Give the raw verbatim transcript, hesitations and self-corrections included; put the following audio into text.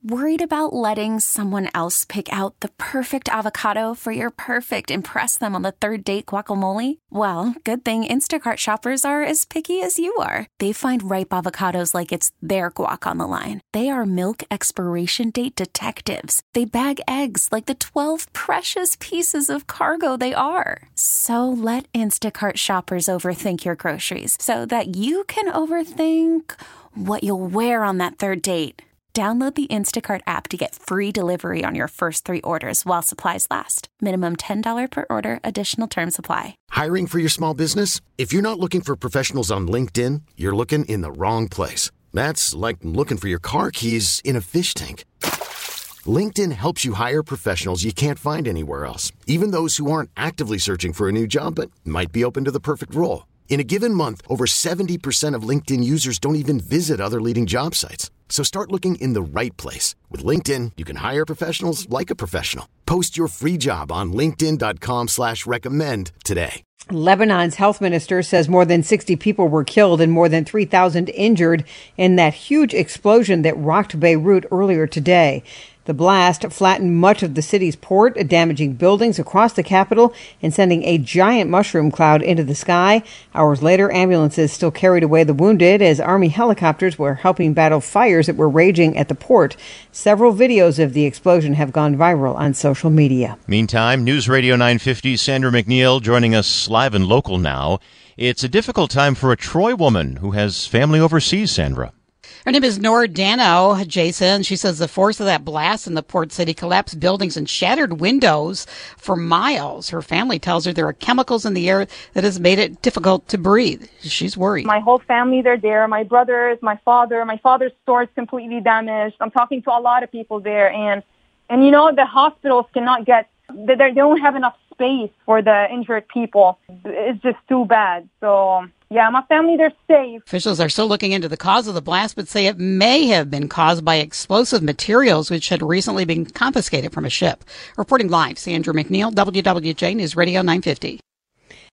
Worried about letting someone else pick out the perfect avocado for your perfect impress them on the third date guacamole? Well, good thing Instacart shoppers are as picky as you are. They find ripe avocados like it's their guac on the line. They are milk expiration date detectives. They bag eggs like the twelve precious pieces of cargo they are. So let Instacart shoppers overthink your groceries so that you can overthink what you'll wear on that third date. Download the Instacart app to get free delivery on your first three orders while supplies last. Minimum ten dollars per order. Additional terms apply. Hiring for your small business? If you're not looking for professionals on LinkedIn, you're looking in the wrong place. That's like looking for your car keys in a fish tank. LinkedIn helps you hire professionals you can't find anywhere else, even those who aren't actively searching for a new job but might be open to the perfect role. In a given month, over seventy percent of LinkedIn users don't even visit other leading job sites. So start looking in the right place. With LinkedIn, you can hire professionals like a professional. Post your free job on linkedin.com slash recommend today. Lebanon's health minister says more than sixty people were killed and more than three thousand injured in that huge explosion that rocked Beirut earlier today. The blast flattened much of the city's port, damaging buildings across the capital and sending a giant mushroom cloud into the sky. Hours later, ambulances still carried away the wounded as Army helicopters were helping battle fires that were raging at the port. Several videos of the explosion have gone viral on social media. Meantime, News Radio nine fifty, Sandra McNeil joining us live and local now. It's a difficult time for a Troy woman who has family overseas, Sandra. Her name is Nora Dano, Jason. She says the force of that blast in the port city collapsed buildings and shattered windows for miles. Her family tells her there are chemicals in the air that has made it difficult to breathe. She's worried. My whole family, they're there. My brothers, my father. My father's store is completely damaged. I'm talking to a lot of people there. And, and you know, the hospitals cannot get, they, they don't have enough space for the injured people. It's just too bad. So... yeah, my family, they're safe. Officials are still looking into the cause of the blast, but say it may have been caused by explosive materials which had recently been confiscated from a ship. Reporting live, Sandra McNeil, W W J News Radio nine fifty.